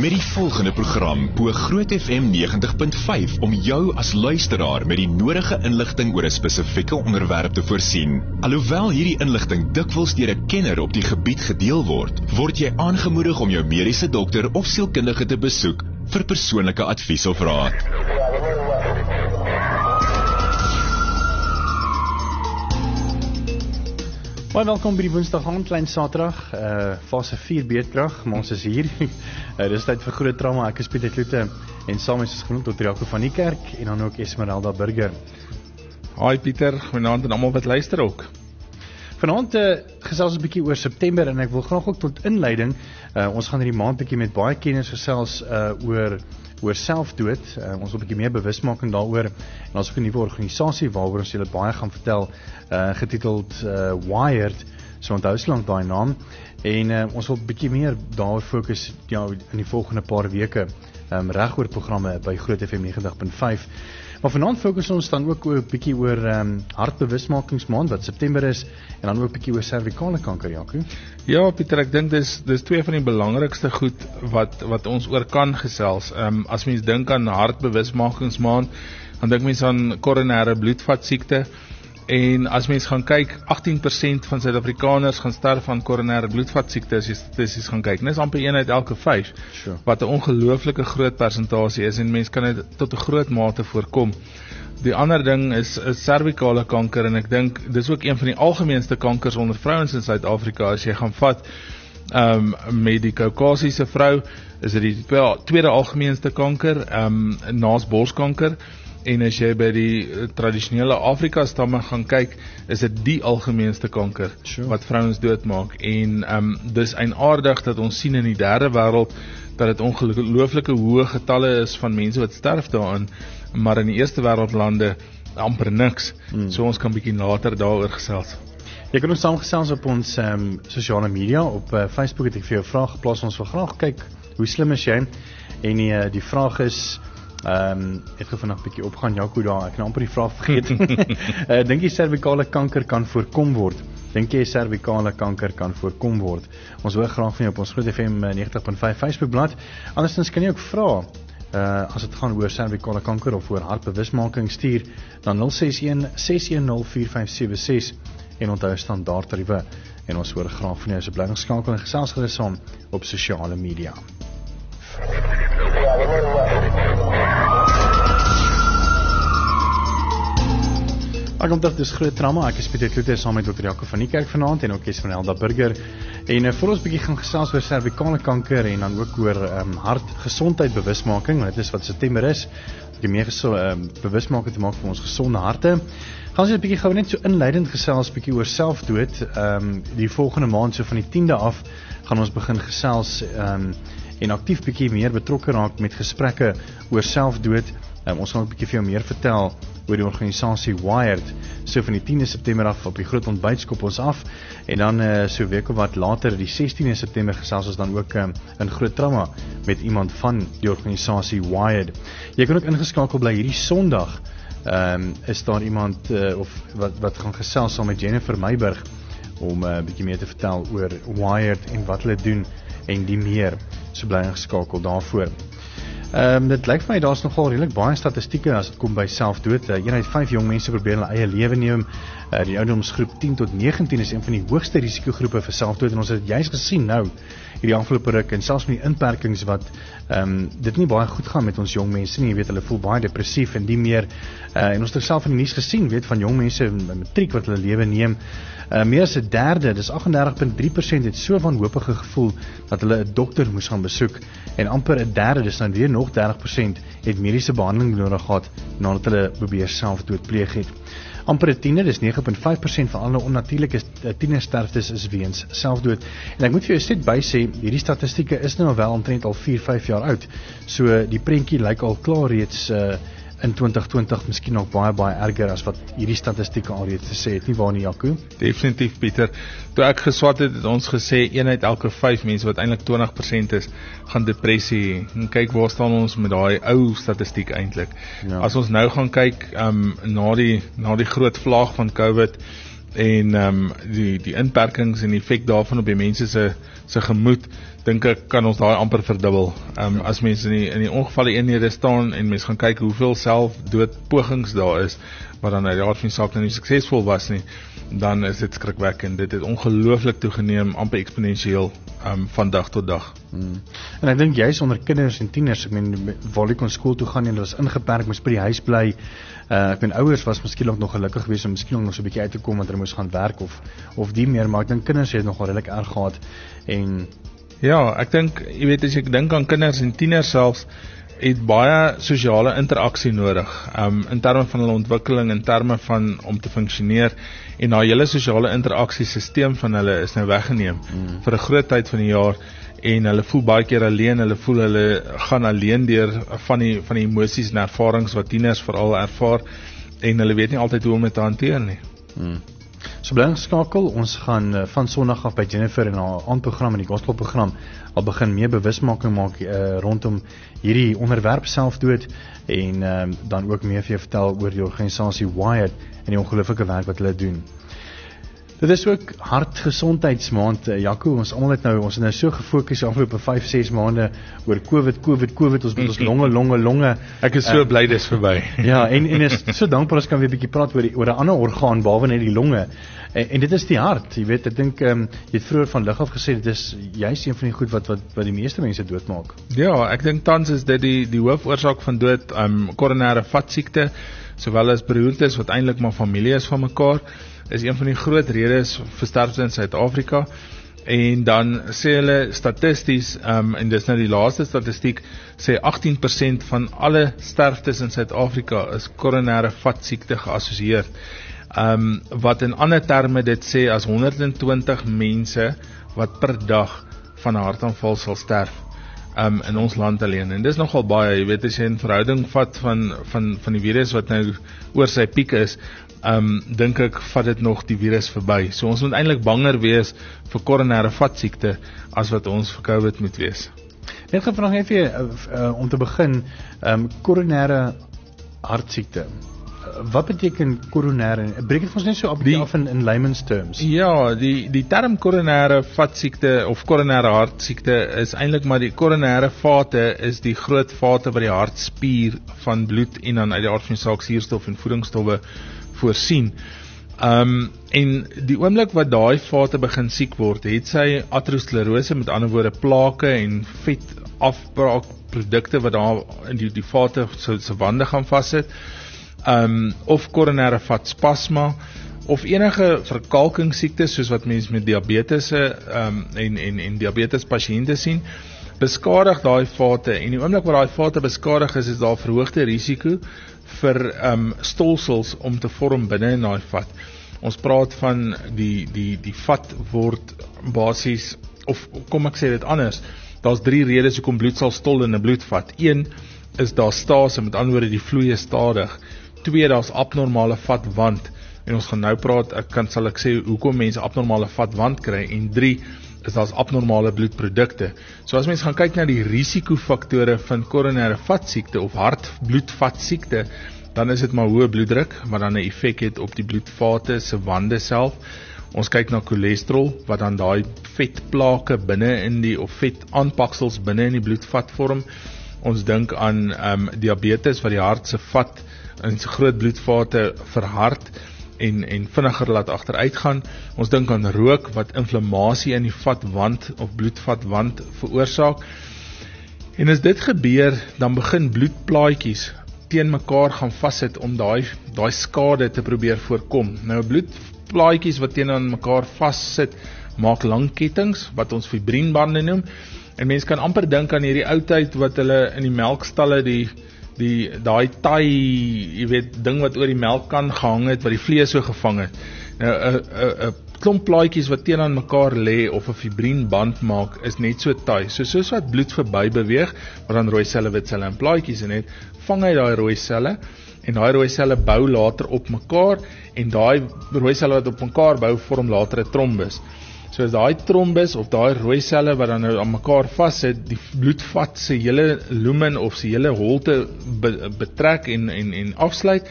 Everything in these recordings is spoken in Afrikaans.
met die volgende program bo Groot FM 90.5 om jou as luisteraar met die nodige inligting oor 'n spesifieke onderwerp te voorsien. Alhoewel hierdie inligting dikwels deur 'n kenner op die gebied gedeel word jy aangemoedig om jou mediese dokter of sielkundige te besoek vir persoonlike advies of raad. Baie welkom by die Woensdag aand, klein Saterdag, fase 4 beerdkrag, maar ons is hier. Dis tyd vir Groot Trauma. Ek is Pieter Kloete en saam is ons genoemd Dr. Jaco van die Kerk en dan ook Esmeralda Burger. Hi Pieter, goeienaand en almal wat luister ook. Vanaand gesels 'n bietjie oor September en ek wil graag ook tot inleiding, ons gaan hierdie maand bietjie met baie kenners gesels oor selfdood. Ons wil 'n bietjie meer bewusmaking daaroor. En ons het 'n nuwe organisasie waaroor ons julle baie gaan vertel, getiteld Wired, so onthou slank daai naam. En ons wil 'n bietjie meer daaroor fokus in die volgende paar weke, reg oor programme by Groot FM 90.5. Maar vanaand fokus ons dan ook 'n bietjie oor hartbewusmakingsmaand wat September is en dan ook 'n bietjie oor servikale kanker, Jaco. Ja Pieter, ek dink dis twee van die belangrikste goed wat ons oor kan gesels. As mens dink aan hartbewusmakingsmaand, dan dink mens aan koronêre bloedvatsiekte. En as mens gaan kyk, 18% van Suid-Afrikaners gaan sterf van koronêre bloedvatsiekte as jy statisties gaan kyk. Dis amper 1 uit elke 5, Sure. Wat 'n ongelooflike groot persentasie is en mens kan dit tot 'n groot mate voorkom. Die ander ding is servikale kanker en ek dink dis ook een van die algemeenste kankers onder vrouens in Suid-Afrika. As jy gaan vat met die Kaukasiese vrou, is dit die tweede algemeenste kanker, naas borskanker. En as jy by die tradisionele Afrika stamme gaan kyk, is dit die algemeenste kanker, Sure. wat vrouens doodmaak. En dis eienaardig dat ons sien in die derde wêreld dat dit ongelooflike hoë getalle is van mense wat sterf daaraan, maar in die eerste wêreldlande amper niks. So ons kan bietjie later daaroor gesels. Jy kan ons saamgesels op ons sosiale media. Op Facebook het ek vir jou 'n vraag geplaas. Ons wil graag kyk hoe slim is jy. En die vraag is, het vandag 'n bietjie opgaan, Jaco, daar, ek het amper die vraag vergeet. Dink jy servikale kanker kan voorkom word? Dink jy servikale kanker kan voorkom word? Ons wil graag van jou op ons Groot FM 90.5 Facebookblad. Andersins kan jy ook vra, as dit gaan oor servikale kanker of oor hartbewusmaking, stuur dan 061-610-4576 en onthou standaardtariewe. En ons hoor graag van jou, so bly geskakel en gesels gerus saam op sosiale media. Welkom terug, dis Groot Trauma. Ek is Pieter Kloete saam met Dr. Jaco van die Kerk vanaand en ook Esmeralda Burger. En voor ons bietjie gaan gesels oor servikale kanker en dan ook oor hartgesondheid bewusmaking, want dit is wat September is. Om meer bewusmaking te maak van ons gesonde harte. Gaan ons 'n bietjie gou net so inleidend gesels bietjie oor selfdood. Die volgende maand, so van die 10de af, gaan ons begin gesels en aktief bietjie meer betrokke raak met gesprekke oor selfdood. Ons gaan ook 'n bietjie vir jou meer vertel oor die organisasie Wired. So van die 10de September af op die groot ontbyt skop ons af en dan so week of wat later, die 16de September, gesels ons dan ook in Groot Trauma met iemand van die organisasie Wired. Jy kan ook ingeskakel bly hierdie Sondag. Is daar iemand of wat gaan gesels saam met Jennifer Meiburg om 'n bietjie meer te vertel oor Wired en wat hulle doen en die meer. So bly ingeskakel daarvoor. Dit lyk vir my daar's nogal redelik baie statistieke as dit kom by selfdood. 1 uit 5 jong mense probeer hulle eie lewe neem. Die ouderdomsgroep 10 tot 19 is een van die hoogste risikogroepe vir selfdood en ons het juist gesien nou hierdie afgelope ruk en selfs met die inperkings wat dit nie baie goed gaan met ons jong mense nie. Jy weet, hulle voel baie depressief en die meer. En ons het self in die nuus gesien, weet, van jong mense in matriek wat hulle lewe neem. Meer as 'n derde, dis 38.3% het so wanhopige gevoel dat hulle 'n dokter moes gaan besoek en amper 'n derde, dis dan weer nog 30% het mediese behandeling nodig gehad nadat hulle probeer selfdood pleeg het. Amper 'n tiener, dis 9.5% van alle onnatuurlike tienersterftes is weens selfdood. En ek moet vir jou net by sê, hierdie statistieke is nou wel omtrent al 4-5 jaar oud. So die prentjie lyk al klaar reeds in 2020 miskien nog baie erger as wat hierdie statistieke alreeds gesê het, nie waar nie, Jaco? Definitief, Pieter. Toe ek geswat het ons gesê 1 uit elke 5 mense wat eintlik 20% is, gaan depressie. En kyk waar staan ons met daai ou statistiek eintlik. Ja. As ons nou gaan kyk na die groot vlaag van COVID en die inperkings en die effek daarvan op die mense se gemoed, dink ek kan ons daai amper verdubbel. As mense in die ongevalle eenhede staan en mense gaan kyk hoeveel selfdoodpogings daar is, wat dan uit die aard van die saak nou nie suksesvol was nie, dan is dit skrikwekkend. Dit het ongelooflik toegeneem, amper eksponensieel van dag tot dag. En ek dink juist onder kinders en tieners, ek meen, waar hulle kon skool toe gaan en hulle was ingeperk, moes by die huis bly. Ek meen, ouers was miskien ook nog gelukkig geweest om miskien ook nog so 'n bietjie uit te kom, want hulle moes gaan werk of die meer, maar ek dink kinders het nogal redelik erg gehad. En ja, ek dink, jy weet, as ek dink aan kinders en tieners selfs, het baie sosiale interaksie nodig, in terme van hulle ontwikkeling, in terme van om te funksioneer, en daai hele sosiale interaksiesisteem van hulle is nou weggeneem vir 'n groot tyd van die jaar, en hulle voel baie keer alleen, hulle voel hulle gaan alleen deur van die emosies en ervarings wat tieners veral ervaar, en hulle weet nie altyd hoe om dit te hanteer nie. So bly ingeskakel, ons gaan van Sondag af by Jennifer en haar aandprogram en die gospelprogram al begin meer bewusmaking maak rondom hierdie onderwerp selfdood en dan ook meer vir jou vertel oor die organisasie Wired en die ongelooflike werk wat hulle doen. Dit is ook hartgesondheidsmaand, Jaco, ons het nou so gefokus afgelope 5-6 maande oor COVID, ons met ons longe. Ek is so bly dis verby. Ja, en is so dankbaar as kan weer 'n bietjie praat oor 'n ander orgaan behalwe net die longe. En dit is die hart, jy weet, ek dink jy het vroeër van lig af gesê dit is juist een van die goed wat die meeste mense doodmaak. Ja, ek dink tans is dit die hoofoorsaak van dood, koronêre vatsiekte, sowel as beroertes wat eintlik maar familie is van mekaar, is een van die groot redes vir sterfte in Suid-Afrika. En dan sê hulle statisties, en dis nou die laaste statistiek, sê 18% van alle sterftes in Suid-Afrika is koronêre vatsiekte geassosieer. Wat in ander terme dit sê as 120 mense wat per dag van 'n hartaanval sal sterf in ons land alleen. En dis nogal baie, jy weet, as jy 'n verhouding vat van die virus wat nou oor sy piek is, dink ek vat dit nog die virus verby. So ons moet eintlik banger wees vir koronêre vatsiekte as wat ons vir COVID moet wees. Net gevra net vir om te begin, koronêre hartsiekte. Wat beteken koronêre? Breek dit ons net so af in layman's terms? Ja, die term koronêre vatsiekte of koronêre hartsiekte is eintlik maar die koronêre vate is die groot vate wat die hartspier van bloed en dan uit die aard van die saak suurstof en voedingsstowwe voorsien. En die oomblik wat daai vate begin siek word, het sy aterosklerose, met ander woorde plake en vetafbraakprodukte wat daar in die vate se wande gaan vassit, of koronêre vatspasma, of enige verkalkingssiektes soos wat mense met diabetes en diabetes pasiënte sien, beskadig daai vate, en die oomblik wat daai vate beskadig is daar verhoogde risiko vir stolsels om te vorm binne in daai vat. Ons praat van die vat word basies, of kom ek sê dit anders, daar's 3 redes hoekom bloed sal stol in 'n bloedvat. 1 is daar stase, met ander woorde die vloei is stadig. 2, daar's abnormale vatwand, en ons gaan nou praat, sal ek sê hoekom mense abnormale vatwand kry, en 3 is daar's abnormale bloedprodukte. So as mense gaan kyk na die risikofaktore van koronêre vatsiekte of hartbloedvatsiekte, dan is dit maar hoë bloeddruk, wat dan 'n effek het op die bloedvate se wande self. Ons kyk na cholesterol, wat dan daai vetplake binne in die, of vetaanpaksels binne in die bloedvat vorm. Ons dink aan diabetes, wat die hart se vat en se groot bloedvate verhard en vinniger laat agteruit gaan. Ons dink aan rook, wat inflammasie in die vatwand of bloedvatwand veroorsaak. En as dit gebeur, dan begin bloedplaatjies teen mekaar gaan vassit om daai skade te probeer voorkom. Nou bloedplaatjies wat teenoor mekaar vassit, maak lang kettinge wat ons fibrienbande noem. En mense kan amper dink aan hierdie ou tyd wat hulle in die melkstalle daai taai, jy weet, ding wat oor die melkkan gehang het, wat die vlees so gevang het. Nou 'n klomp plaatjies wat teenoor mekaar lê of 'n fibrienband maak, is net so taai. Soos wat bloed verby beweeg, wat dan rooi selle, wit selle en plaatjies in het, vang hy daai rooi selle, en daai rooi selle bou later op mekaar, en daai rooi selle wat op mekaar bou, vorm later 'n trombus. So as daai trombus of daai rooi selle wat dan nou aan mekaar vassit, die bloedvat se hele lumen of se hele holte betrek en afsluit,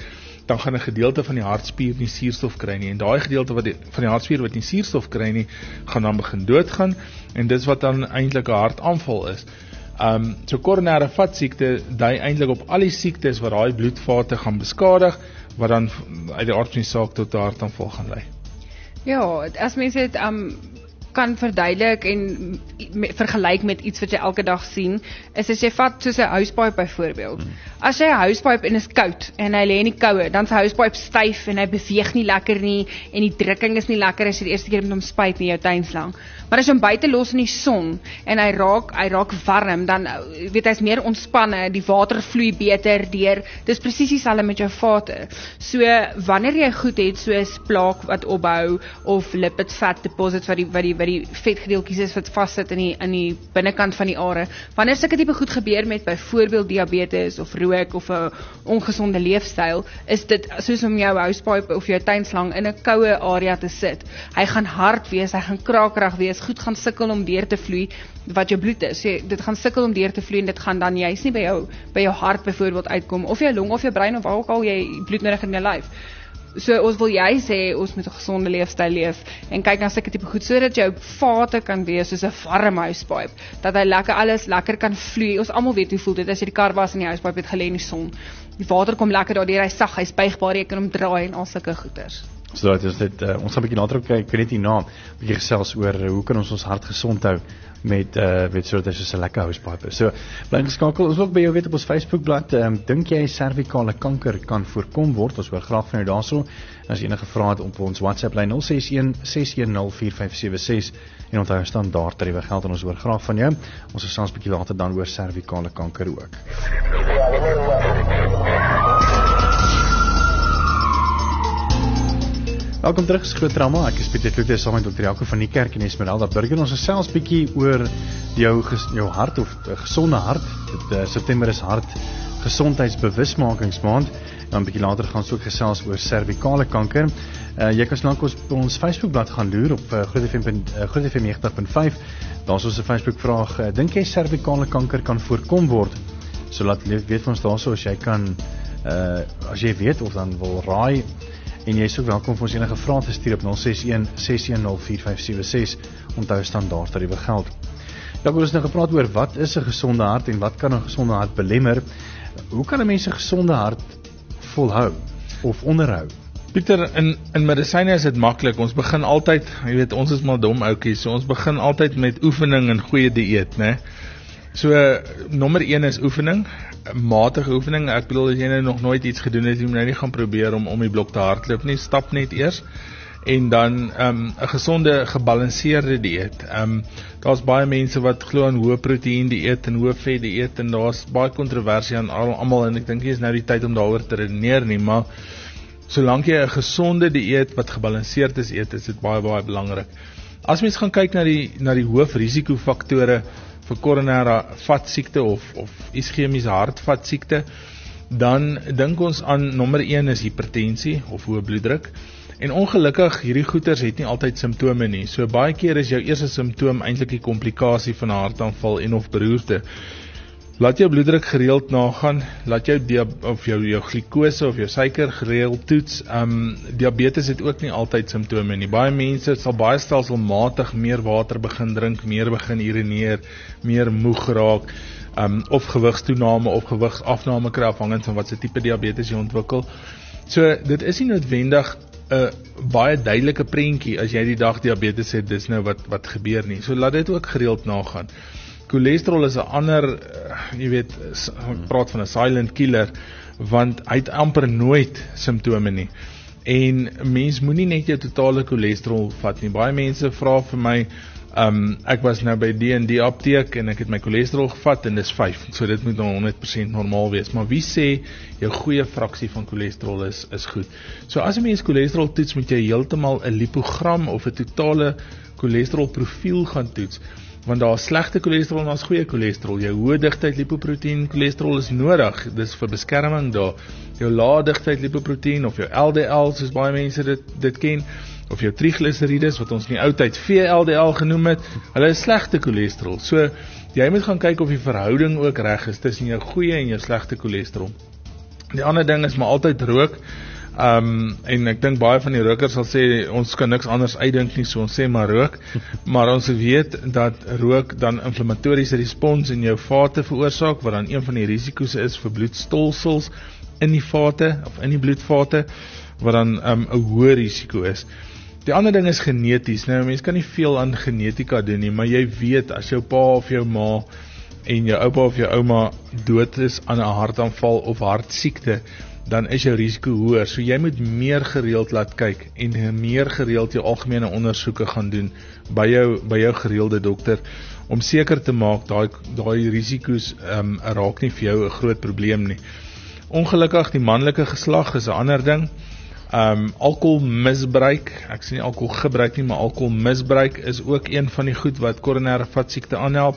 dan gaan 'n gedeelte van die hartspier nie suurstof kry nie, en daai gedeelte van die hartspier wat nie suurstof kry nie, gaan dan begin doodgaan, en dis wat dan eintlik 'n hartaanval is. So koronêre vatsiekte dui eintlik op al die siektes wat daai bloedvate gaan beskadig, wat dan uit die aard van die saak tot 'n hartaanval gaan lei. Ja, as mense dit kan verduidelik en vergelyk met iets wat jy elke dag sien, is as jy vat soos 'n housepipe byvoorbeeld. As jy 'n housepipe en is koud en hy lê in die koue, dan is die housepipe styf en hy beweeg nie lekker nie en die drukking is nie lekker as jy die eerste keer met hom spuit in jou tuinslang. Maar as jy hom buite los in die son en hy raak warm, dan weet hy's meer ontspanne, die water vloei beter deur. Dis presies dieselfde met jou vate. So wanneer jy goed het soos plaak wat opbou of lipid fat deposits wat die vetgedeeltjies is wat vassit in die binnekant van die are. Wanneer sulke tipe goed gebeur met byvoorbeeld diabetes of rook of 'n ongesonde leefstyl, is dit soos om jou housepipe of jou tuinslang in 'n koue area te sit. Hy gaan hard wees, hy gaan krakerig wees, goed gaan sukkel om deur te vloei wat jou bloed is. Dit gaan sukkel om deur te vloei en dit gaan dan juist nie by jou hart byvoorbeeld uitkom of jou long of jou brein of waar ook al jy bloed nodig in jou lyf. So ons wil jy sê, ons moet 'n gesonde leefstyl leef en kyk na sulke tipe goed, sodat jou vate kan wees soos 'n warm housepipe, dat hy alles lekker kan vloei. Ons almal weet hoe voel dit as jy die kar was en die housepipe het gelê in die son. Die water kom lekker daardeur, hy's sag, hy's buigbaar, jy kan hom draai en al sulke goeters. So dit is dit, ons gaan 'n bietjie later ook kyk, net hierna, 'n bietjie gesels oor hoe kan ons hart gesond hou met weet sodat hy so 'n lekker housepipe is. So bly geskakel. Ons wil ook by jou weet op ons Facebookblad, dink jy servikale kanker kan voorkom word? Ons hoor graag van jou daarso. As jy enige vrae het op ons WhatsApp lyn 061 610 4576 en onthou standaard tariewe geld en ons hoor graag van jou. Ons gesels 'n bietjie later dan oor servikale kanker ook. Welkom terug, is Groot Trauma. Ek is Pieter Kloete saam met Dr. Jaco van die Kerk en Esmeralda Burger. Ons gesels bietjie oor jou hart of gesonde hart. September is hart gesondheidsbewusmakingsmaand. En 'n bietjie later gaan ons ook gesels oor servikale kanker. Jy kan lank ons Facebookblad gaan loer op Groot FM 90.5. Daar's ons 'n Facebook vraag. Dink jy servikale kanker kan voorkom word? So laat weet ons daarso as jy kan as jy weet of dan wil raai. En jy is ook welkom vir ons enige vrae te stuur op 061 610 4576. Onthou standaard tariewe geld. Ja, ons het nou gepraat oor wat is 'n gesonde hart en wat kan 'n gesonde hart belemmer? Hoe kan 'n mens 'n gesonde hart volhou of onderhou? Pieter, in medisyne is dit maklik. Ons begin altyd, jy weet, ons is maar dom ouetjies, so ons begin altyd met oefening en goeie dieet, né? So, nommer 1 is oefening, matige oefening. Ek bedoel, as jy nou nog nooit iets gedoen het, jy moet nou nie gaan probeer om die blok te hardloop nie, stap net eers. En dan 'n gesonde, gebalanseerde dieet. Daar's baie mense wat glo aan hoë proteïen dieet en hoë vet dieet en daar's baie kontroversie aan almal en ek dink nie is nou die tyd om daaroor te redeneer nie, maar solank jy 'n gesonde dieet wat gebalanseerd is eet, is dit baie baie belangrik. As mens gaan kyk na die hoofrisikofaktore vir koronêre vatsiekte of ischemiese hartvatsiekte, dan dink ons aan nommer 1 is hipertensie of hoë bloeddruk. En ongelukkig, hierdie goeters het nie altyd simptome nie. So baie keer is jou eerste simptoom eintlik die komplikasie van 'n hartaanval en of beroerte. Laat jou bloeddruk gereeld nagaan, laat jou jou glikose of jou suiker gereeld toets. Diabetes het ook nie altyd simptome nie. Baie mense sal baie stelselmatig meer water begin drink, meer begin urineer, meer moeg raak, of gewigstoename of gewigsafname kry afhangend van wat se tipe diabetes jy ontwikkel. So dit is nie noodwendig 'n baie duidelike prentjie as jy die dag diabetes het, dis nou wat gebeur nie. So laat dit ook gereeld nagaan. Cholesterol is 'n ander, jy weet, ek praat van 'n silent killer, want hy het amper nooit simptome nie. En mens moenie net jou totale cholesterol vat nie. Baie mense vra vir my, ek was nou by die apteek en ek het my cholesterol gevat en dis 5, so dit moet nou 100% normaal wees, maar wie sê jou goeie fraksie van cholesterol is goed? So as 'n mens cholesterol toets, moet jy heeltemal 'n lipogram of 'n totale cholesterol profiel gaan toets, want daar is slegte cholesterol en daar is goeie cholesterol. Jou hoë digtheid lipoproteïen cholesterol is nodig, dis vir beskerming daar. Jou lae digtheid lipoproteïen of jou LDL, soos baie mense dit ken, of jou trigliserides, wat ons in die ou tyd VLDL genoem het, hulle is slegte cholesterol. So, jy moet gaan kyk of die verhouding ook reg is tussen jou goeie en jou slegte cholesterol. Die ander ding is maar altyd rook. En ek dink baie van die rokers sal sê ons kan niks anders uitdink nie, so ons sê maar rook. Maar ons weet dat rook dan inflammatoriese respons in jou vate veroorsaak, wat dan een van die risiko's is vir bloedstolsels in die vate of in die bloedvate, wat dan 'n hoë risiko is. Die ander ding is geneties. Nou, mense kan nie veel aan genetika doen nie, maar jy weet as jou pa of jou ma en jou oupa of jou ouma dood is aan 'n hartaanval of hartsiekte, dan is jou risiko hoër. So jy moet meer gereeld laat kyk en meer gereeld jou algemene ondersoeke gaan doen by jou gereelde dokter, om seker te maak daai risiko's raak nie vir jou 'n groot probleem nie. Ongelukkig die manlike geslag is 'n ander ding. Alkoholmisbruik, ek sê nie alkoholgebruik nie, maar alkoholmisbruik is ook een van die goed wat koronêre vatsiekte aanhelp.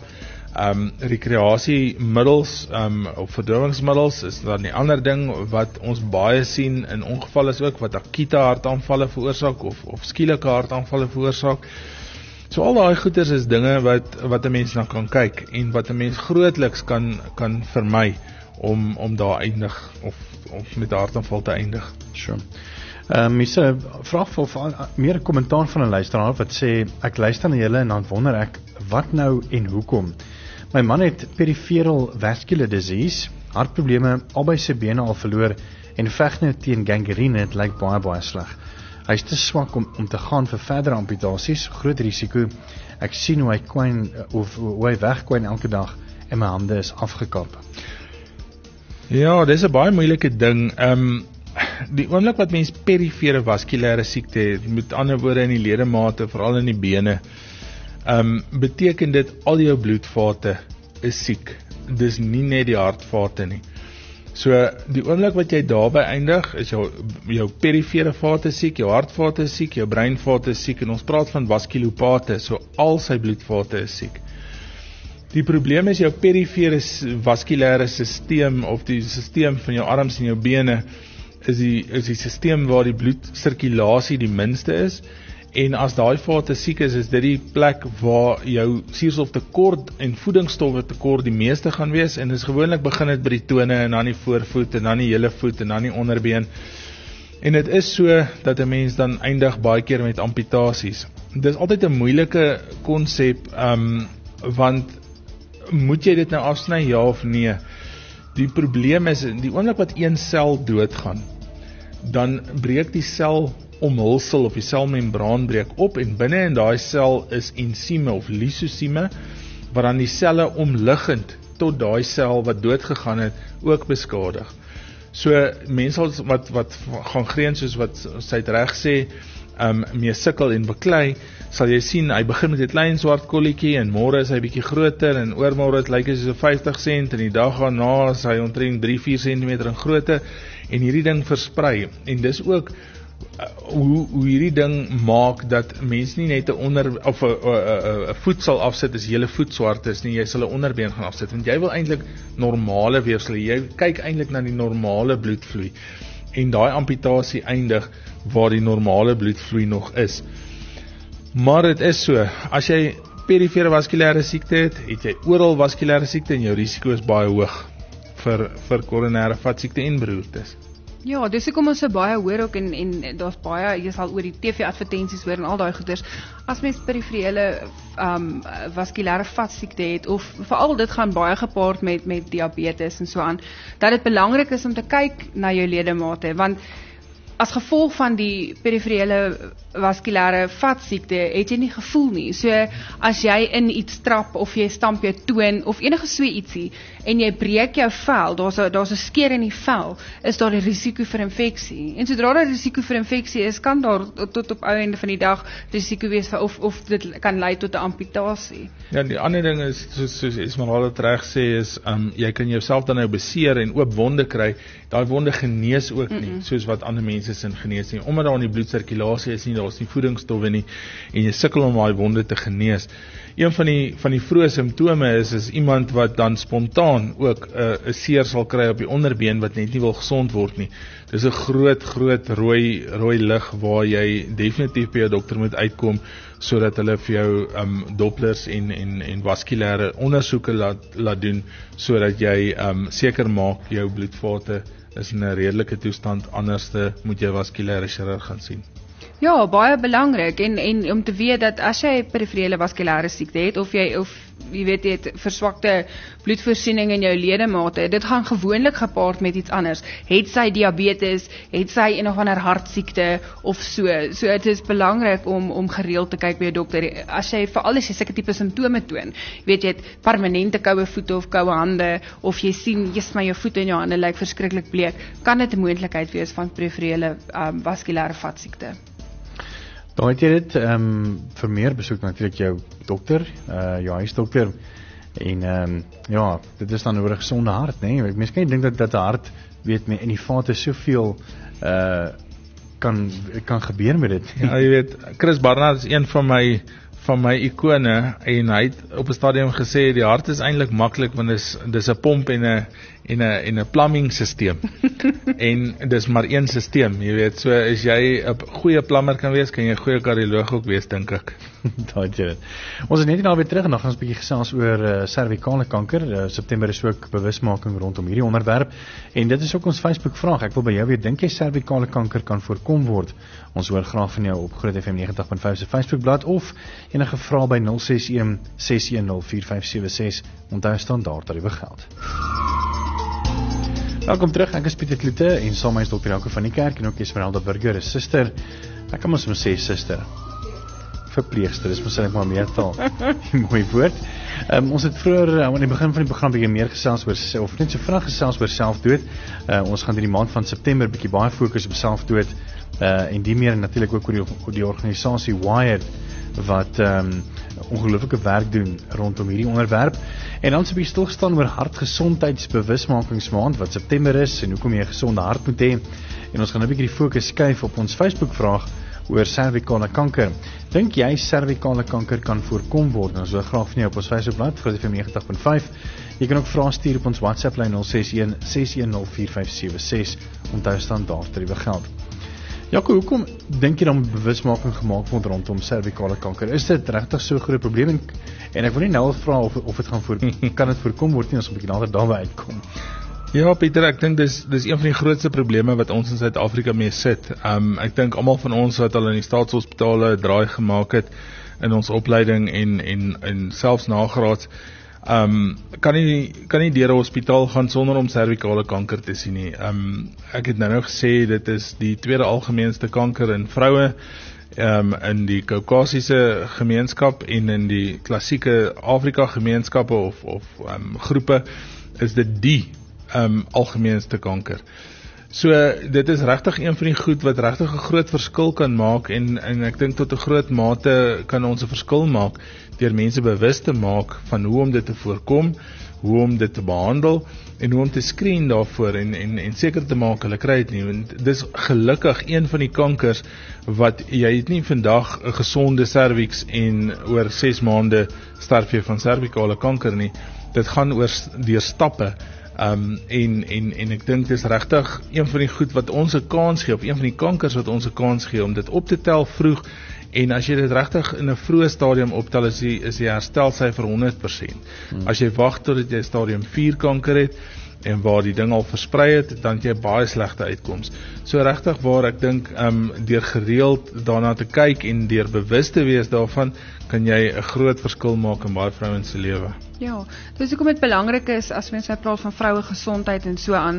Rekreasiemiddels of verdowwingsmiddels is dan die ander ding wat ons baie sien in ongevalle is ook, wat akute hartaanvalle veroorsaak of skielike hartaanvalle veroorsaak. So al daai goeders is dinge wat 'n mens na kan kyk en wat 'n mens grootliks kan vermy om daar eindig of met 'n hartaanval te eindig. Sure. Is 'n vraag vir meer 'n kommentaar van 'n luisteraar wat sê ek luister na julle en dan wonder ek wat nou en hoekom. My man het peripheral vascular disease, hartprobleme, albei sy bene al verloor en veg nou teen gangrene, dit lyk baie sleg. Hy is te swak om te gaan vir verdere amputasies, groot risiko. Ek sien hoe hy kwyn of hoe hy wegkwyn elke dag en my hande is afgekap. Ja, dis 'n baie moeilike ding. Die oomblik wat mens perifere vaskulêre siekte het, met ander woorde in die ledemate, veral in die bene, beteken dit al jou bloedvate is siek. Dis nie net die hartvate nie. So die oomblik wat jy daarby eindig, is jou perifere vate siek, jou hartvate siek, jou breinvate siek, en ons praat van vaskulopate, so al sy bloedvate is siek. Die probleem is jou perifere vaskulêre sisteem, of die sisteem van jou arms en jou bene, is die sisteem waar die bloedsirkulasie die minste is, en as daai vate siek is dit die plek waar jou suurstoftekort en voedingsstowwe tekort die meeste gaan wees, en dis gewoonlik begin dit by die tone, en dan die voorvoet, en dan die hele voet, en dan die onderbeen, en dit is so dat 'n mens dan eindig baie keer met amputasies. Dit is altyd 'n moeilike konsep, want moet jy dit nou afsny, ja of nee? Die probleem is, die oomblik wat een sel doodgaan, dan breek die sel omhulsel of die selmembraan breek op, en binne in daai sel is ensieme of lysosieme, wat dan die selle omliggend tot daai sel wat doodgegaan het ook beskadig. So mense wat gangreen, soos wat sy het reg sê, mee sukkel en beklei, sal jy sien, hy begin met 'n klein swart kolletjie, en môre is hy bietjie groter, en oormôre lyk hy soos 50 cent, en die dag daarna is hy omtrent 3-4 cm in grootte, en hierdie ding versprei, en dis ook hoe hierdie ding maak dat mens nie net 'n voet sal afsit as hele voet swart is nie, jy sal 'n onderbeen gaan afsit, want jy wil eintlik normale weefsel, jy kyk eintlik na die normale bloedvloei, en daai amputasie eindig waar die normale bloedvloei nog is. Maar dit is so, as jy perifere vaskulêre siekte het jy oral vaskulêre siekte, en jou risiko is baie hoog vir koronêre vatsiekte en beroertes. Ja, dis hoekom ons so baie hoor ook, en daar's baie, jy sal oor die TV-advertensies hoor en al daai goeders, as mens perifere vaskulêre vatsiekte het, of veral dit gaan baie gepaard met diabetes en so aan, dat dit belangrik is om te kyk na jou ledemate, want as gevolg van die perifere vaskulêre vatsiekte het jy nie gevoel nie. So as jy in iets trap of jy stamp jou toon of enige so ietsie en jy breek jou vel, daar's 'n skeur in die vel, is daar 'n risiko vir infeksie. En sodra daar 'n risiko vir infeksie is, kan daar tot op ou einde van die dag risiko wees vir of dit kan lei tot 'n amputasie. Ja, die ander ding is soos Esmeralda reg sê is jy kan jouself dan nou beseer en oop wonde kry. Daai wonde genees ook nie, soos wat ander mense sin genees nie. Omdat daar nie bloedsirkulasie is nie, daar's nie voedingsstowwe nie, en jy sukkel om daai wonde te genees. Een van die vroeë simptome is iemand wat dan spontaan ook 'n seer sal kry op die onderbeen wat net nie wil gesond word nie. Dis 'n groot rooi lig waar jy definitief by jou dokter moet uitkom, sodat hulle vir jou dopplers en vaskulêre ondersoeke laat doen, sodat jy seker maak jou bloedvate is in 'n redelike toestand, anderste moet jy vaskulêre chirurg gaan sien. Ja, baie belangrik en om te weet dat as jy periferiele vaskulêre siekte het of jy weet jy het verswakte bloedvoorsiening in jou ledemate, dit gaan gewoonlik gepaard met iets anders. Het sy diabetes, het sy een of ander hartsiekte of so. So dit is belangrik om gereeld te kyk by 'n dokter. As jy veral as jy sulke tipe simptome toon, weet jy het permanente koue voete of koue hande of jy sien maar jou voete en jou hande lyk verskriklik bleek, kan dit 'n moontlikheid wees van periferiele vaskulêre vatsiekte. Dan het jy dit, vir meer besoek natuurlik jou dokter, jou huisdokter, en ja, dit is dan oor 'n gesonde hart, nee, mense kan nie dink dat 'n hart, weet men, in die vate soveel, kan gebeur met dit. Ja, jy weet, Chris Barnard is een van my ikone, en hy het op 'n stadium gesê, die hart is eintlik maklik, want dis 'n pomp en 'n plumbing sisteem, en dis maar een sisteem, jy weet, so as jy 'n goeie plammer kan wees, kan jy 'n goeie kardioloog ook wees, dink ek. Daai dit. Ons is net nou weer terug en dan gaan ons 'n bietjie gesels oor servikale kanker. September is ook bewusmaking rondom hierdie onderwerp, en dit is ook ons Facebook vraag. Ek wil by jou weet, dink jy servikale kanker kan voorkom word? Ons hoor graag van jou op Groot FM 90.5 se Facebookblad of enige vrae by 061 610 4576. Onthou standaard tariewe geld. Welkom terug, ek is Pieter Kloete en saam met my is Dr. Jaco van die Kerk en ook Esmeralda Burger, 'n suster. Ek kan mos sê suster. Verpleegster, dis mos net maar meer taal. Mooi woord. Ons het vroeër aan die begin van die program bietjie meer gesels oor, of net so vinnig gesels oor selfdood. Ons gaan hierdie maand van September bietjie baie fokus op selfdood, en die meer natuurlik ook oor die organisasie Wired wat ongelooflike werk doen rondom hierdie onderwerp. En dan sou jy stilstaan oor hartgesondheidsbewusmakingsmaand wat September is en hoekom jy 'n gesonde hart moet hê. En ons gaan 'n bietjie die fokus skuif op ons Facebook vraag oor servikale kanker. Dink jy servikale kanker kan voorkom word? Ons wil graag van jou op ons Facebookblad Groot FM 90.5. Jy kan ook vrae stuur op ons WhatsApp lyn 061 610 4576. Onthou standaard tariewe geld. Jaco, hoekom dink jy dan moet bewusmaking gemaak word rondom servikale kanker? Is dit regtig so 'n groot probleem? En ek wil nie nou vra of dit kan dit voorkom word nie, ons moet 'n bietjie nader daarby uitkom. Ja, Pieter, ek dink dis een van die grootste probleme wat ons in Suid-Afrika mee sit. Ek dink almal van ons wat al in die staatshospitale draai gemaak het in ons opleiding en selfs nagraads, kan nie deur 'n hospitaal gaan sonder om servikale kanker te sien nie. Ek het nou gesê dit is die tweede algemeenste kanker in vroue, in die Kaukasiese gemeenskap en in die klassieke Afrika gemeenskappe of groepe is dit die algemeenste kanker. So dit is regtig een van die goed wat regtig 'n groot verskil kan maak en ek dink tot 'n groot mate kan ons 'n verskil maak deur mense bewus te maak van hoe om dit te voorkom, hoe om dit te behandel en hoe om te screen daarvoor en seker te maak hulle kry dit nie. Want dis gelukkig een van die kankers wat jy het nie vandag 'n gesonde serviks en oor 6 maande sterf jy van servikale kanker nie. Dit gaan deur stappe. En ek dink dis regtig een van die goed wat ons 'n kans gee, of een van die kankers wat ons 'n kans gee om dit op te tel vroeg, en as jy dit regtig in 'n vroeë stadium optel, is die herstelsyfer 100%. As jy wag totdat jy stadium 4 kanker het, en waar die ding al versprei het, dan het jy baie slegte uitkoms. So regtig waar ek dink, deur gereeld daarna te kyk en deur bewus te wees daarvan, kan jy 'n groot verskil maak in baie vrouens se lewe. Ja, dis hoekom dit belangrik is as mens nou praat van vroue gesondheid en so aan,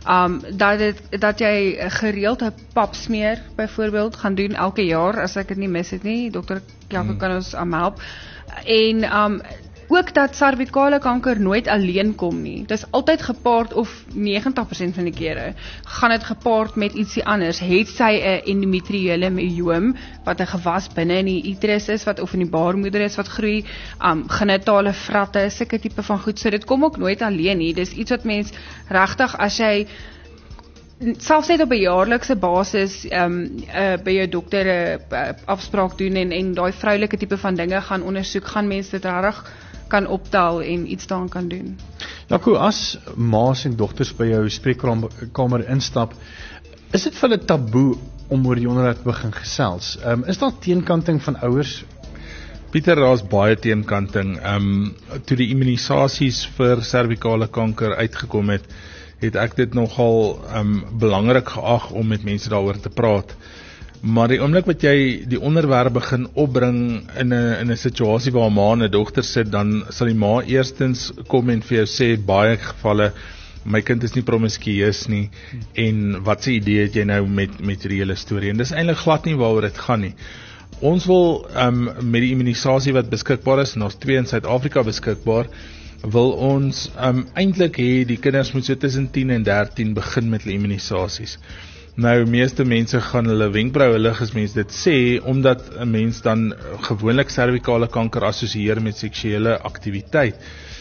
dat jy gereeld 'n pap smeer byvoorbeeld gaan doen elke jaar, as ek dit nie mis het nie. Dokter Jaco kan ons help. En ook dat servikale kanker nooit alleen kom nie. Dis altyd gepaard, of 90% van die kere gaan dit gepaard met ietsie anders. Het sy 'n endometriale myoom wat 'n gewas binne in die uterus is of in die baarmoeder is wat groei, genitale vratte, sulke tipe van goed. So dit kom ook nooit alleen nie. Dis iets wat mens regtig as jy selfs net op 'n jaarlikse basis by jou dokter 'n afspraak doen en daai vroulike tipe van dinge gaan ondersoek, gaan mense dit regtig kan optel en iets daaraan kan doen. Jaco, as ma's en dogters by jou spreekkamer instap, is dit vir hulle taboe om oor die onderwerp te begin gesels? Is daar teenkanting van ouers? Pieter, daar's baie teenkanting. Toe die immunisasies vir servikale kanker uitgekom het ek dit nogal belangrik geag om met mense daaroor te praat. Maar die oomblik wat jy die onderwerp begin opbring in 'n situasie waar 'n ma en 'n dogter sit, dan sal die ma eerstens kom en vir jou sê, baie gevalle, my kind is nie promiskuus nie, en wat se idee het jy nou met die hele storie? En dis eintlik glad nie waaroor dit gaan nie. Ons wil met die immunisasie wat beskikbaar is, en ons 2 in Suid-Afrika beskikbaar, wil ons eintlik hê die kinders moet so tussen 10 en 13 begin met hulle immunisasies. Nou, meeste mense gaan hulle wenkbroue lig as mense dit sê, omdat 'n mens dan gewoonlik servikale kanker assosieer met seksuele aktiwiteit.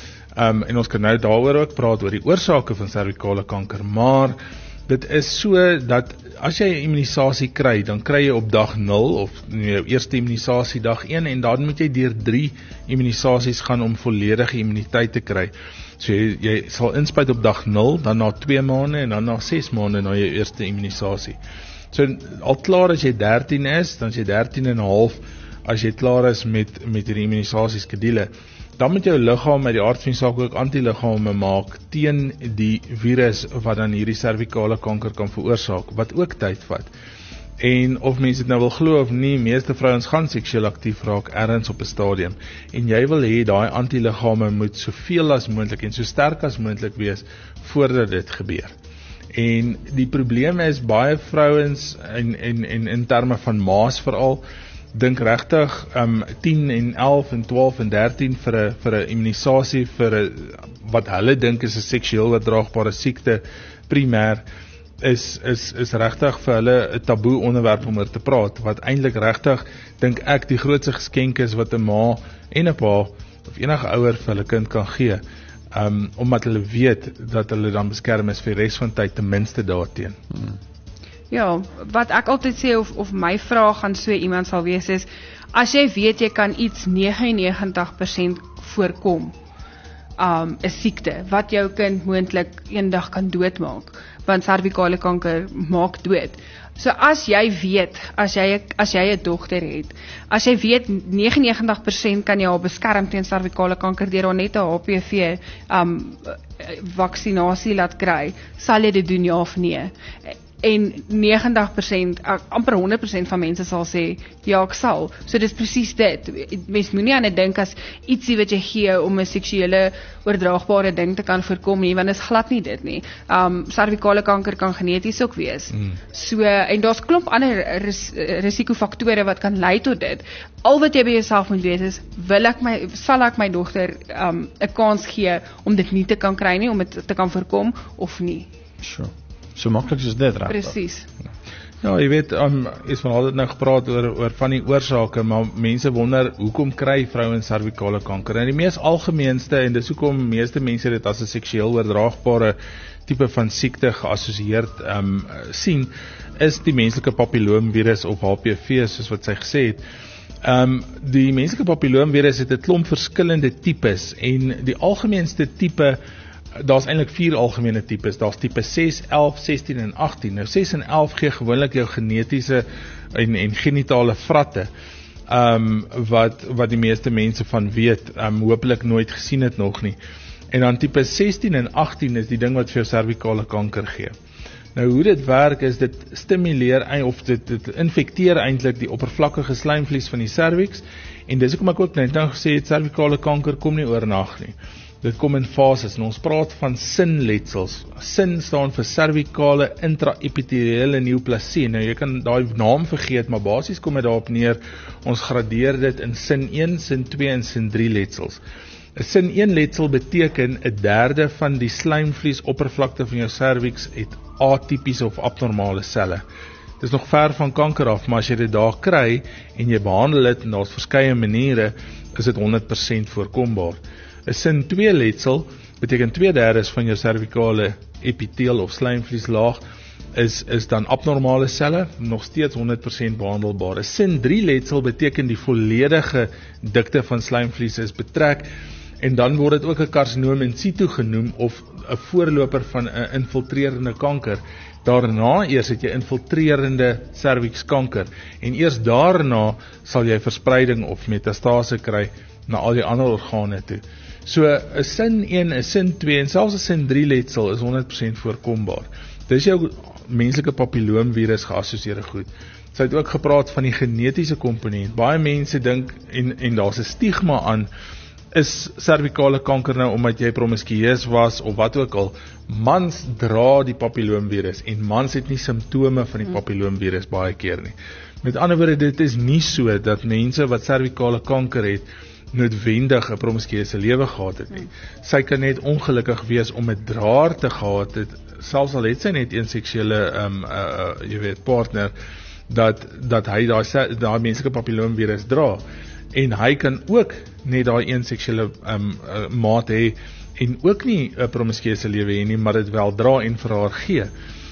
En ons kan nou daaroor ook praat oor die oorsake van servikale kanker, maar dit is so dat as jy 'n immunisasie kry, dan kry jy op dag 0 of jou eerste immunisasie dag 1, en dan moet jy deur 3 immunisasies gaan om volledige immuniteit te kry. So jy sal inspuit op dag 0, dan na 2 maande en dan na 6 maande na jou eerste immunisasie. So al klaar as jy 13 is, dan is jy 13 en 'n half as jy klaar is met die immunisasieskedule. Dan moet jou liggaam uit die aard van die saak ook antiliggame maak teen die virus wat dan hierdie servikale kanker kan veroorsaak, wat ook tyd vat. En of mense dit nou wil glo of nie, meeste vrouens gaan seksueel aktief raak ergens op 'n stadium. En jy wil hê daai antiliggame moet soveel as moontlik en so sterk as moontlik wees voordat dit gebeur. En die probleem is baie vrouens en in terme van maas veral dink regtig 10 en 11 en 12 en 13 vir 'n immunisasie vir wat hulle dink is 'n seksueel oordraagbare siekte primêr is regtig vir hulle 'n taboe onderwerp om oor te praat, wat eintlik regtig dink ek die grootste geskenk is wat 'n ma en 'n pa of enige ouer vir hulle kind kan gee, omdat hulle weet dat hulle dan beskerm is vir die res van tyd ten minste daarteen. Ja, wat ek altyd sê of my vraag aan so iemand sal wees is, as jy weet jy kan iets 99% voorkom, 'n siekte wat jou kind moontlik eendag kan doodmaak, want servikale kanker maak dood. So as jy weet, as jy 'n dogter het, as jy weet 99% kan jy haar beskerm teen servikale kanker deur haar net 'n HPV vaksinasie laat kry, sal jy dit doen ja of nee? En 90%, amper 100% van mense sal sê, ja, ek sal. So dis presies dit. Mens moenie aan dit dink as ietsie wat jy gee om 'n seksuele oordraagbare ding te kan voorkom nie, want dit is glad nie dit nie. Servikale kanker kan geneties ook wees. So, en daar's klomp ander risikofaktore wat kan lei tot dit. Al wat jy by jouself moet weet is, sal ek my dogter 'n kans gee om dit nie te kan kry nie, om dit te kan voorkom of nie. Sure. So maklik is dit reg. Presies. Ja, jy weet, is van altyd nou gepraat oor van die oorsake, maar mense wonder, hoekom kry vrouens servikale kanker? En die mees algemeenste, en dis hoekom meeste mense dit as 'n seksueel oordraagbare tipe van siekte geassosieer sien, is die menslike papilloomvirus of HPV, soos wat sy gesê het. Die menslike papilloomvirus het 'n klomp verskillende tipes, en die algemeenste tipe, daar's eintlik 4 algemene tipes. Daar's tipe 6, 11, 16 en 18. Nou 6 en 11 gee gewoonlik jou genetiese en genitale vratte, wat die meeste mense van weet, hopelik nooit gesien het nog nie. En dan tipe 16 en 18 is die ding wat vir jou servikale kanker gee. Nou hoe dit werk is, dit stimuleer of dit infekteer eintlik die oppervlakkige slijmvlies van die cervix, en dis hoekom ek ook net nou gesê het, servikale kanker kom nie oornag nie. Dit kom in fases, en ons praat van SIN-letsels. SIN staan vir servikale intraepitheliale neoplasie. Nou jy kan daai naam vergeet, maar basies kom dit daarop neer, ons gradeer dit in SIN 1, SIN 2 en SIN 3 letsels. 'n SIN 1 letsel beteken 1/3 van die slijmvlies oppervlakte van jou cervix het atypiese of abnormale selle. Dit is nog ver van kanker af, maar as jy dit daar kry en jy behandel dit, en daar's verskeie maniere, is dit 100% voorkombaar. 'n SIN 2 letsel beteken 2/3 van jou servikale epitheel of slijmvlieslaag is dan abnormale selle, nog steeds 100% behandelbaar. 'n SIN 3 letsel beteken die volledige dikte van slijmvlies is betrek, en dan word dit ook 'n karsinoom in situ genoem, of 'n voorloper van 'n infiltrerende kanker. Daarna eers het jy infiltrerende servikskanker en eers daarna sal jy verspreiding of metastase kry na al die ander organe toe. So 'n sin 1, 'n sin 2 en selfs 'n sin 3 letsel is 100% voorkombaar. Dis jou menslike papilloomvirus geassosieerde goed. Sy het ook gepraat van die genetiese komponent. Baie mense dink en daar's 'n stigma aan, is servikale kanker nou omdat jy promiskueus was of wat ook al. Mans dra die papilloomvirus en mans het nie simptome van die papilloomvirus baie keer nie. Met ander woorde, dit is nie so dat mense wat servikale kanker het noodwendig 'n promiskueuse lewe gehad het nie. Sy kan net ongelukkig wees om 'n draer te gehad het, selfs al het sy net een seksuele partner, dat hy daai menslike papilloomvirus dra. En hy kan ook net daai een seksuele maat hê en ook nie 'n promiskueuse lewe hê nie, maar dit wel dra en vir haar gee.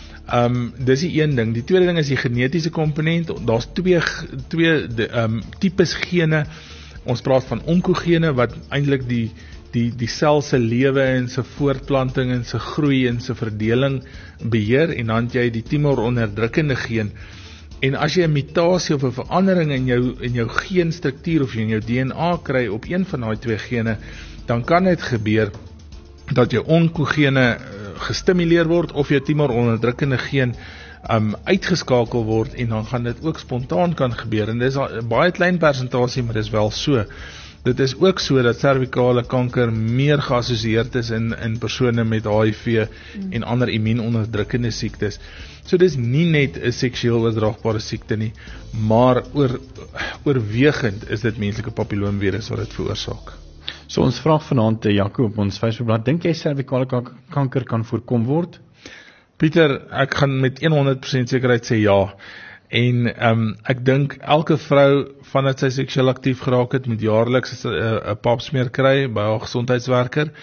Dis die een ding. Die tweede ding is die genetiese komponent. Daar's twee tipes gene. Ons praat van onkogene wat eintlik die sel se lewe en se voortplanting en se groei en se verdeling beheer, en dan het jy die tumoronderdrukkende geen. En as jy 'n mutasie of 'n verandering in jou geenstruktuur of in jou DNA kry op een van daai twee gene, dan kan dit gebeur dat jou onkogene gestimuleer word of jou tumoronderdrukkende geen uitgeskakel word, en dan gaan dit ook spontaan kan gebeur. En dis 'n baie klein persentasie, maar dis wel so. Dit is ook so dat servikale kanker meer geassosieerd is in persone met HIV en ander immuunonderdrukkende siektes. So dis nie net 'n seksueel oordraagbare siekte nie, maar oorwegend is dit menslike papilloomvirus wat dit veroorsaak. So ons vraag vanaand Jaco op ons Facebookblad, dink jy servikale kanker kan voorkom word? Pieter, ek gaan met 100% sekerheid sê ja. En ek dink elke vrou vandat sy seksueel aktief geraak het, moet jaarliks 'n papsmeer kry by haar gesondheidswerker,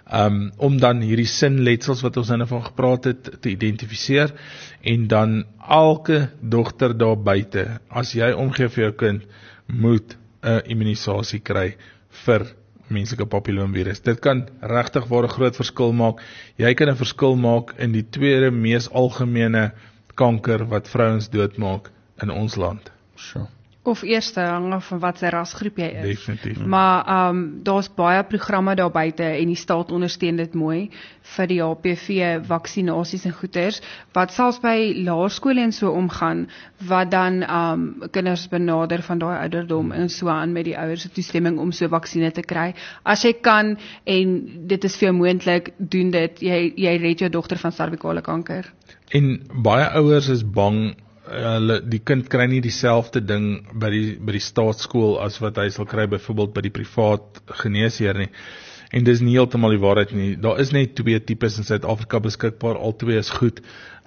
om dan hierdie sinletsels wat ons nou van gepraat het te identifiseer, en dan elke dogter daar buite, as jy omgee vir jou kind, moet 'n immunisasie kry vir menslike papilloomvirus. Dit kan regtig waar 'n groot verskil maak. Jy kan 'n verskil maak in die tweede mees algemene kanker wat vrouens doodmaak in ons land. Sure. Of eerste, hang af van wat sy rasgroep jy is. Definitief. Maar daar's baie programme daar buite en die staat ondersteun dit mooi vir die HPV vaksinasies en goeters, wat selfs by laerskole en so omgaan, wat dan kinders benader van daai ouderdom en so aan met die ouers se toestemming om so vaksines te kry. As jy kan en dit is vir jou moontlik, doen dit. Jy red jou dogter van servikale kanker. En baie ouers is bang die kind kry nie dieselfde ding by die staatsskool as wat hy sal kry byvoorbeeld by die privaat geneesheer nie. En dis nie heeltemal die waarheid nie. Daar is net 2 tipes in Suid-Afrika beskikbaar, al 2 is goed,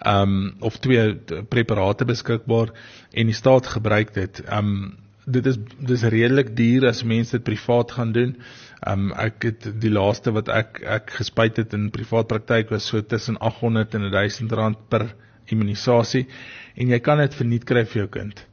of 2 preparate beskikbaar, en die staat gebruik dit. Dis redelik duur as mense dit privaat gaan doen. Ek het die laaste wat ek gespuit het in privaat praktyk was so tussen 800 en R1000 per immunisasie, en jy kan dit verniet kry vir jou kind.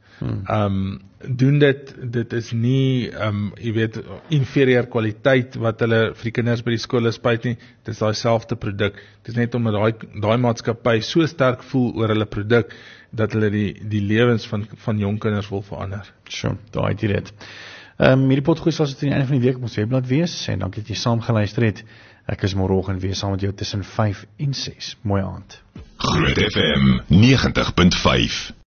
Doen dit is nie, jy weet, inferieur kwaliteit wat hulle vir die kinders by die skole spuit nie, dit is daai selfde produk. Dit is net omdat daai maatskappy so sterk voel oor hulle produk, dat hulle die lewens van jong kinders wil verander. Sure, daai het jy dit. Hierdie potgoed sal tot die einde van die week op ons webblad wees, en dankie dat jy saam geluister het. Ek is môreoggend weer saam met jou tussen 5 en 6. Mooi aand. Groot FM 90.5